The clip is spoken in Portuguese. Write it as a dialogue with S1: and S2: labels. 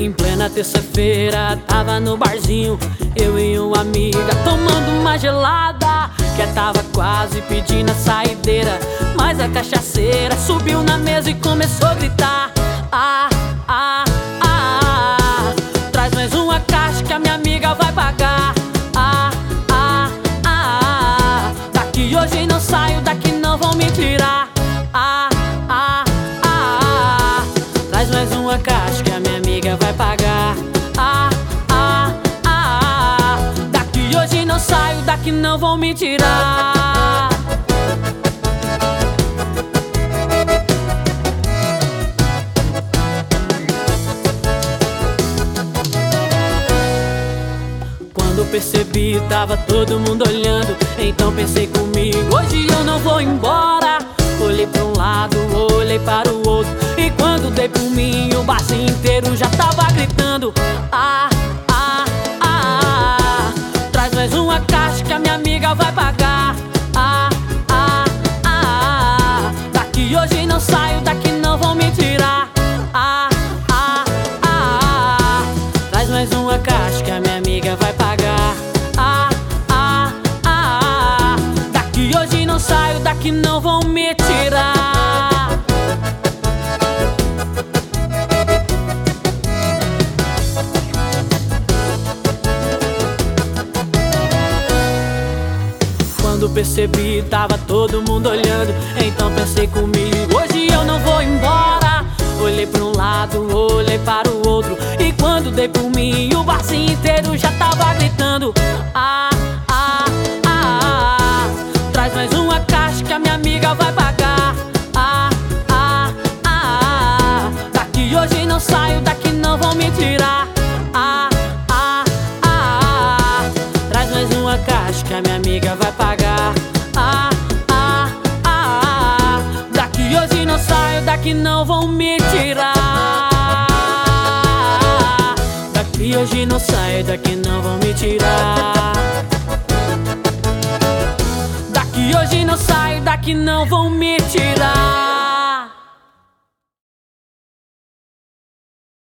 S1: Em plena terça-feira, tava no barzinho, eu e uma amiga tomando uma gelada, que tava quase pedindo a saideira. Mas a cachaceira subiu na mesa e começou a gritar: ah, ah, ah, traz mais uma caixa que a minha amiga vai pagar. Ah, ah, ah, daqui hoje não saio, daqui não vão me tirar. Ah, ah, ah, traz mais uma caixa que a minha amiga vai pagar. Ah, ah, ah, daqui hoje não saio, daqui não vão me tirar. Quando percebi, tava todo mundo olhando, então pensei comigo: hoje eu não vou embora. Olhei pra um lado, olhei para o outro, e quando dei por mim, o barzinho inteiro já tava gritando: ah, ah, ah, traz mais uma caixa que a minha amiga vai pagar. Ah, ah, ah, daqui hoje não saio, daqui não vão me tirar. Ah, ah, ah, traz mais uma caixa que a minha amiga vai pagar. Ah, ah, ah, daqui hoje não saio, daqui não vão me tirar. Quando percebi, tava todo mundo olhando, então pensei comigo: hoje eu não vou embora. Olhei pra um lado, olhei para o outro, e quando dei por mim, o barzinho inteiro já tava gritando: ah, ah, ah, traz mais uma caixa que a minha amiga vai pagar. Ah, ah, ah, daqui hoje não saio, daqui não vão me tirar. Ah, ah, ah, traz mais uma caixa que a minha amiga vai pagar. Ah, ah, ah, daqui hoje não saio, daqui não vão me tirar. Daqui hoje não saio, daqui não vão me tirar. Daqui hoje não saio, daqui não vão me tirar.